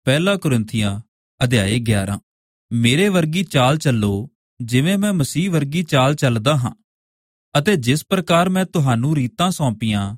ਪਹਿਲਾ ਕੁਰਿੰਥੀਆਂ ਅਧਿਆਇ 11। ਮੇਰੇ ਵਰਗੀ ਚਾਲ ਚੱਲੋ ਜਿਵੇਂ ਮੈਂ ਮਸੀਹ ਵਰਗੀ ਚਾਲ ਚੱਲਦਾ ਹਾਂ, ਅਤੇ ਜਿਸ ਪ੍ਰਕਾਰ ਮੈਂ ਤੁਹਾਨੂੰ ਰੀਤਾਂ ਸੌਂਪੀਆਂ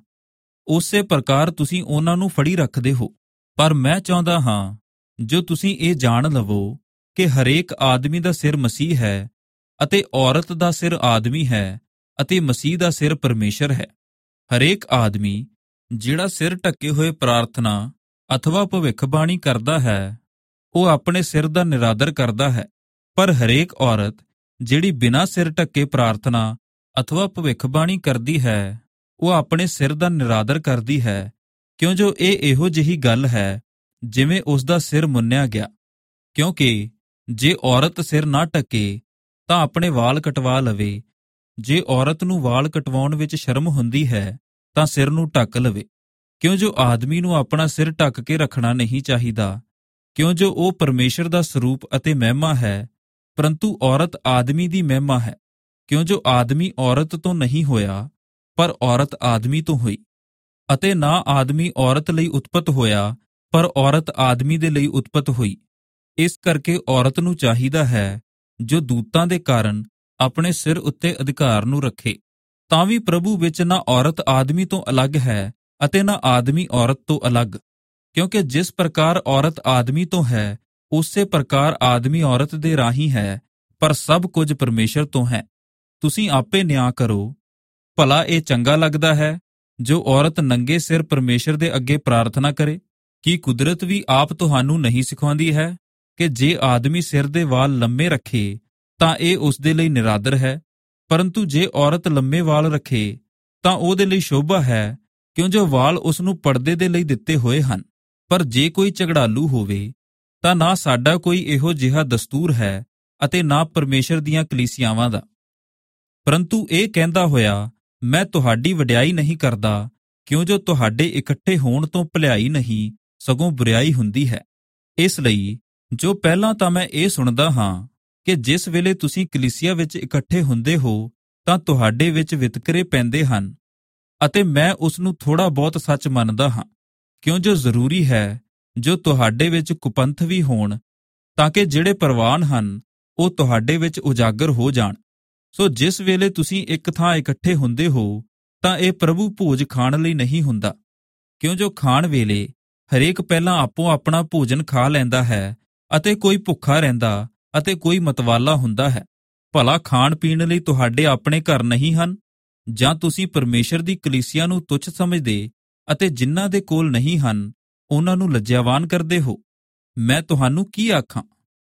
ਉਸੇ ਪ੍ਰਕਾਰ ਤੁਸੀਂ ਉਹਨਾਂ ਨੂੰ ਫੜੀ ਰੱਖਦੇ ਹੋ। ਪਰ ਮੈਂ ਚਾਹੁੰਦਾ ਹਾਂ ਜੋ ਤੁਸੀਂ ਇਹ ਜਾਣ ਲਵੋ ਕਿ ਹਰੇਕ ਆਦਮੀ ਦਾ ਸਿਰ ਮਸੀਹ ਹੈ, ਅਤੇ ਔਰਤ ਦਾ ਸਿਰ ਆਦਮੀ ਹੈ, ਅਤੇ ਮਸੀਹ ਦਾ ਸਿਰ ਪਰਮੇਸ਼ਰ ਹੈ। ਹਰੇਕ ਆਦਮੀ ਜਿਹੜਾ ਸਿਰ ਢੱਕੇ ਹੋਏ ਪ੍ਰਾਰਥਨਾ ਅਥਵਾ ਭਵਿੱਖਬਾਣੀ ਕਰਦਾ ਹੈ, ਉਹ ਆਪਣੇ ਸਿਰ ਦਾ ਨਿਰਾਦਰ ਕਰਦਾ ਹੈ। ਪਰ ਹਰੇਕ ਔਰਤ ਜਿਹੜੀ ਬਿਨਾਂ ਸਿਰ ਢੱਕੇ ਪ੍ਰਾਰਥਨਾ ਅਥਵਾ ਭਵਿੱਖਬਾਣੀ ਕਰਦੀ ਹੈ, ਉਹ ਆਪਣੇ ਸਿਰ ਦਾ ਨਿਰਾਦਰ ਕਰਦੀ ਹੈ, ਕਿਉਂ ਜੋ ਇਹ ਇਹੋ ਜਿਹੀ ਗੱਲ ਹੈ ਜਿਵੇਂ ਉਸ ਦਾ ਸਿਰ ਮੁੰਨਿਆ ਗਿਆ। ਕਿਉਂਕਿ ਜੇ ਔਰਤ ਸਿਰ ਨਾ ਢੱਕੇ ਤਾਂ ਆਪਣੇ ਵਾਲ ਕਟਵਾ ਲਵੇ। ਜੇ ਔਰਤ ਨੂੰ ਵਾਲ ਕਟਵਾਉਣ ਵਿੱਚ ਸ਼ਰਮ ਹੁੰਦੀ ਹੈ ਤਾਂ ਸਿਰ ਨੂੰ ਢੱਕ ਲਵੇ, ਕਿਉਂ ਜੋ ਆਦਮੀ ਨੂੰ ਆਪਣਾ ਸਿਰ ਢੱਕ ਕੇ ਰੱਖਣਾ ਨਹੀਂ ਚਾਹੀਦਾ, ਕਿਉਂ ਜੋ ਉਹ ਪਰਮੇਸ਼ਰ ਦਾ ਸਰੂਪ ਅਤੇ ਮਹਿਮਾ ਹੈ, ਪਰੰਤੂ ਔਰਤ ਆਦਮੀ ਦੀ ਮਹਿਮਾ ਹੈ। ਕਿਉਂ ਜੋ ਆਦਮੀ ਔਰਤ ਤੋਂ ਨਹੀਂ ਹੋਇਆ, ਪਰ ਔਰਤ ਆਦਮੀ ਤੋਂ ਹੋਈ, ਅਤੇ ਨਾ ਆਦਮੀ ਔਰਤ ਲਈ ਉਤਪਤ ਹੋਇਆ, ਪਰ ਔਰਤ ਆਦਮੀ ਦੇ ਲਈ ਉਤਪਤ ਹੋਈ। ਇਸ ਕਰਕੇ ਔਰਤ ਨੂੰ ਚਾਹੀਦਾ ਹੈ ਜੋ ਦੂਤਾਂ ਦੇ ਕਾਰਨ ਆਪਣੇ ਸਿਰ ਉੱਤੇ ਅਧਿਕਾਰ ਨੂੰ ਰੱਖੇ। ਤਾਂ ਵੀ ਪ੍ਰਭੂ ਵਿੱਚ ਨਾ ਔਰਤ ਆਦਮੀ ਤੋਂ ਅਲੱਗ ਹੈ ਅਤੇ ਨਾ ਆਦਮੀ ਔਰਤ ਤੋਂ ਅਲੱਗ, ਕਿਉਂਕਿ ਜਿਸ ਪ੍ਰਕਾਰ ਔਰਤ ਆਦਮੀ ਤੋਂ ਹੈ ਉਸੇ ਪ੍ਰਕਾਰ ਆਦਮੀ ਔਰਤ ਦੇ ਰਾਹੀਂ ਹੈ, ਪਰ ਸਭ ਕੁਝ ਪਰਮੇਸ਼ਰ ਤੋਂ ਹੈ। ਤੁਸੀਂ ਆਪੇ ਨਿਆਂ ਕਰੋ। ਭਲਾ ਇਹ ਚੰਗਾ ਲੱਗਦਾ ਹੈ ਜੋ ਔਰਤ ਨੰਗੇ ਸਿਰ ਪਰਮੇਸ਼ਰ ਦੇ ਅੱਗੇ ਪ੍ਰਾਰਥਨਾ ਕਰੇ? ਕੀ ਕੁਦਰਤ ਵੀ ਆਪ ਤੁਹਾਨੂੰ ਨਹੀਂ ਸਿਖਾਉਂਦੀ ਹੈ ਕਿ ਜੇ ਆਦਮੀ ਸਿਰ ਦੇ ਵਾਲ ਲੰਮੇ ਰੱਖੇ ਤਾਂ ਇਹ ਉਸ ਦੇ ਲਈ ਨਿਰਾਦਰ ਹੈ, ਪਰੰਤੂ ਜੇ ਔਰਤ ਲੰਮੇ ਵਾਲ ਰੱਖੇ ਤਾਂ ਉਹਦੇ ਲਈ ਸ਼ੋਭਾ ਹੈ, ਕਿਉਂ ਜੋ ਵਾਲ ਉਸ ਨੂੰ ਪਰਦੇ ਦੇ ਲਈ ਦਿੱਤੇ ਹੋਏ ਹਨ। ਪਰ ਜੇ ਕੋਈ ਝਗੜਾਲੂ ਹੋਵੇ ਤਾਂ ਨਾ ਸਾਡਾ ਕੋਈ ਇਹੋ ਜਿਹਾ ਦਸਤੂਰ ਹੈ ਅਤੇ ਨਾ ਪਰਮੇਸ਼ਰ ਦੀਆਂ ਕਲੀਸਿਆਵਾਂ ਦਾ। ਪਰੰਤੂ ਇਹ ਕਹਿੰਦਾ ਹੋਇਆ ਮੈਂ ਤੁਹਾਡੀ ਵਡਿਆਈ ਨਹੀਂ ਕਰਦਾ, ਕਿਉਂ ਜੋ ਤੁਹਾਡੇ ਇਕੱਠੇ ਹੋਣ ਤੋਂ ਭਲਾਈ ਨਹੀਂ ਸਗੋਂ ਬੁਰਿਆਈ ਹੁੰਦੀ ਹੈ। ਇਸ ਲਈ ਜੋ ਪਹਿਲਾਂ ਤਾਂ ਮੈਂ ਇਹ ਸੁਣਦਾ ਹਾਂ ਕਿ ਜਿਸ ਵੇਲੇ ਤੁਸੀਂ ਕਲੀਸਿਆ ਵਿੱਚ ਇਕੱਠੇ ਹੁੰਦੇ ਹੋ ਤਾਂ ਤੁਹਾਡੇ ਵਿੱਚ ਵਿਤਕਰੇ ਪੈਂਦੇ ਹਨ, ਅਤੇ ਮੈਂ ਉਸ ਨੂੰ ਥੋੜ੍ਹਾ ਬਹੁਤ ਸੱਚ ਮੰਨਦਾ ਹਾਂ, ਕਿਉਂ ਜੋ ਜ਼ਰੂਰੀ ਹੈ ਜੋ ਤੁਹਾਡੇ ਵਿੱਚ ਕੁਪੰਥ ਵੀ ਹੋਣ, ਤਾਂ ਕਿ ਜਿਹੜੇ ਪ੍ਰਵਾਨ ਹਨ ਉਹ ਤੁਹਾਡੇ ਵਿੱਚ ਉਜਾਗਰ ਹੋ ਜਾਣ। ਸੋ ਜਿਸ ਵੇਲੇ ਤੁਸੀਂ ਇੱਕ ਥਾਂ ਇਕੱਠੇ ਹੁੰਦੇ ਹੋ ਤਾਂ ਇਹ ਪ੍ਰਭੂ ਭੋਜ ਖਾਣ ਲਈ ਨਹੀਂ ਹੁੰਦਾ, ਕਿਉਂ ਜੋ ਖਾਣ ਵੇਲੇ ਹਰੇਕ ਪਹਿਲਾਂ ਆਪੋ ਆਪਣਾ ਭੋਜਨ ਖਾ ਲੈਂਦਾ ਹੈ, ਅਤੇ ਕੋਈ ਭੁੱਖਾ ਰਹਿੰਦਾ ਅਤੇ ਕੋਈ ਮਤਵਾਲਾ ਹੁੰਦਾ ਹੈ। ਭਲਾ ਖਾਣ ਪੀਣ ਲਈ ਤੁਹਾਡੇ ਆਪਣੇ ਘਰ ਨਹੀਂ ਹਨ? ਜਾਂ ਤੁਸੀਂ ਪਰਮੇਸ਼ਰ ਦੀ ਕਲੀਸਿਆ ਨੂੰ ਤੁੱਛ ਸਮਝਦੇ ਅਤੇ ਜਿਨ੍ਹਾਂ ਦੇ ਕੋਲ ਨਹੀਂ ਹਨ ਉਹਨਾਂ ਨੂੰ ਲੱਜਿਆਵਾਨ ਕਰਦੇ ਹੋ? ਮੈਂ ਤੁਹਾਨੂੰ ਕੀ ਆਖਾਂ?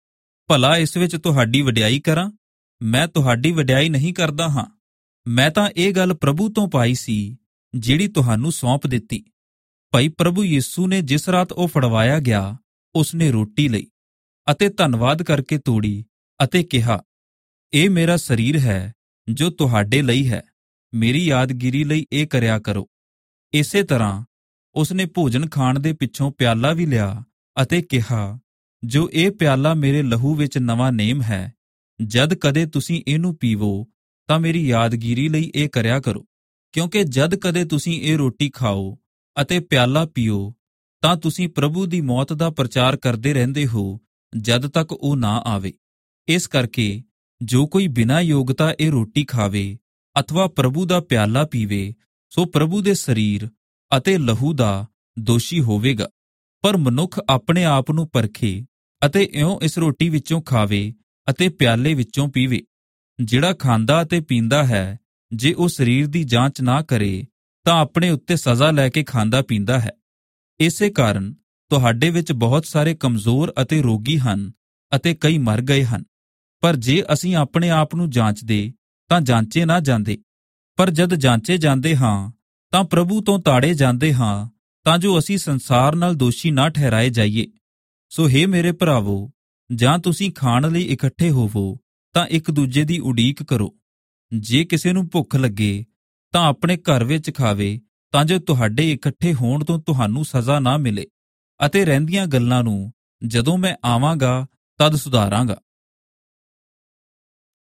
ਭਲਾ ਇਸ ਵਿੱਚ ਤੁਹਾਡੀ ਵਡਿਆਈ ਕਰਾਂ? ਮੈਂ ਤੁਹਾਡੀ ਵਡਿਆਈ ਨਹੀਂ ਕਰਦਾ ਹਾਂ। ਮੈਂ ਤਾਂ ਇਹ ਗੱਲ ਪ੍ਰਭੂ ਤੋਂ ਪਾਈ ਸੀ ਜਿਹੜੀ ਤੁਹਾਨੂੰ ਸੌਂਪ ਦਿੱਤੀ। ਭਾਈ ਪ੍ਰਭੂ ਯਿਸੂ ਨੇ ਜਿਸ ਰਾਤ ਉਹ ਫੜਵਾਇਆ ਗਿਆ, ਉਸਨੇ ਰੋਟੀ ਲਈ ਅਤੇ ਧੰਨਵਾਦ ਕਰਕੇ ਤੋੜੀ ਅਤੇ ਕਿਹਾ, ਇਹ ਮੇਰਾ ਸਰੀਰ ਹੈ ਜੋ ਤੁਹਾਡੇ ਲਈ ਹੈ, ਮੇਰੀ ਯਾਦਗਿਰੀ ਲਈ ਇਹ ਕਰਿਆ ਕਰੋ। ਇਸੇ ਤਰ੍ਹਾਂ ਉਸਨੇ ਭੋਜਨ ਖਾਣ ਦੇ ਪਿੱਛੋਂ ਪਿਆਲਾ ਵੀ ਲਿਆ ਅਤੇ ਕਿਹਾ, ਜੋ ਇਹ ਪਿਆਲਾ ਮੇਰੇ ਲਹੂ ਵਿੱਚ ਨਵਾਂ ਨੇਮ ਹੈ, ਜਦ ਕਦੇ ਤੁਸੀਂ ਇਹਨੂੰ ਪੀਵੋ ਤਾਂ ਮੇਰੀ ਯਾਦਗਿਰੀ ਲਈ ਇਹ ਕਰਿਆ ਕਰੋ। ਕਿਉਂਕਿ ਜਦ ਕਦੇ ਤੁਸੀਂ ਇਹ ਰੋਟੀ ਖਾਓ ਅਤੇ ਪਿਆਲਾ ਪੀਓ ਤਾਂ ਤੁਸੀਂ ਪ੍ਰਭੂ ਦੀ ਮੌਤ ਦਾ ਪ੍ਰਚਾਰ ਕਰਦੇ ਰਹਿੰਦੇ ਹੋ ਜਦ ਤੱਕ ਉਹ ਨਾ ਆਵੇ। ਇਸ ਕਰਕੇ ਜੋ ਕੋਈ ਬਿਨਾਂ ਯੋਗਤਾ ਇਹ ਰੋਟੀ ਖਾਵੇ ਅਥਵਾ ਪ੍ਰਭੂ ਦਾ ਪਿਆਲਾ ਪੀਵੇ, ਸੋ ਪ੍ਰਭੂ ਦੇ ਸਰੀਰ ਅਤੇ ਲਹੂ ਦਾ ਦੋਸ਼ੀ ਹੋਵੇਗਾ। ਪਰ ਮਨੁੱਖ ਆਪਣੇ ਆਪ ਨੂੰ ਪਰਖੇ ਅਤੇ ਇਉਂ ਇਸ ਰੋਟੀ ਵਿੱਚੋਂ ਖਾਵੇ ਅਤੇ ਪਿਆਲੇ ਵਿੱਚੋਂ ਪੀਵੇ। ਜਿਹੜਾ ਖਾਂਦਾ ਅਤੇ ਪੀਂਦਾ ਹੈ, ਜੇ ਉਹ ਸਰੀਰ ਦੀ ਜਾਂਚ ਨਾ ਕਰੇ ਤਾਂ ਆਪਣੇ ਉੱਤੇ ਸਜ਼ਾ ਲੈ ਕੇ ਖਾਂਦਾ ਪੀਂਦਾ ਹੈ। ਇਸੇ ਕਾਰਨ ਤੁਹਾਡੇ ਵਿੱਚ ਬਹੁਤ ਸਾਰੇ ਕਮਜ਼ੋਰ ਅਤੇ ਰੋਗੀ ਹਨ ਅਤੇ ਕਈ ਮਰ ਗਏ ਹਨ। ਪਰ ਜੇ ਅਸੀਂ ਆਪਣੇ ਆਪ ਨੂੰ ਜਾਂਚਦੇ ਤਾਂ ਜਾਂਚੇ ਨਾ ਜਾਂਦੇ, ਪਰ ਜਦ ਜਾਂਚੇ ਜਾਂਦੇ ਹਾਂ ਤਾਂ ਪ੍ਰਭੂ ਤੋਂ ਤਾੜੇ ਜਾਂਦੇ ਹਾਂ, ਤਾਂ ਜੋ ਅਸੀਂ ਸੰਸਾਰ ਨਾਲ ਦੋਸ਼ੀ ਨਾ ਠਹਿਰਾਏ ਜਾਈਏ। ਸੋ ਹੇ ਮੇਰੇ ਭਰਾਵੋ, ਜਾਂ ਤੁਸੀਂ ਖਾਣ ਲਈ ਇਕੱਠੇ ਹੋਵੋ ਤਾਂ ਇੱਕ ਦੂਜੇ ਦੀ ਉਡੀਕ ਕਰੋ। ਜੇ ਕਿਸੇ ਨੂੰ ਭੁੱਖ ਲੱਗੇ ਤਾਂ ਆਪਣੇ ਘਰ ਵਿੱਚ ਖਾਵੇ, ਤਾਂ ਜੋ ਤੁਹਾਡੇ ਇਕੱਠੇ ਹੋਣ ਤੋਂ ਤੁਹਾਨੂੰ ਸਜ਼ਾ ਨਾ ਮਿਲੇ, ਅਤੇ ਰਹਿੰਦੀਆਂ ਗੱਲਾਂ ਨੂੰ ਜਦੋਂ ਮੈਂ ਆਵਾਂਗਾ ਤਦ ਸੁਧਾਰਾਂਗਾ।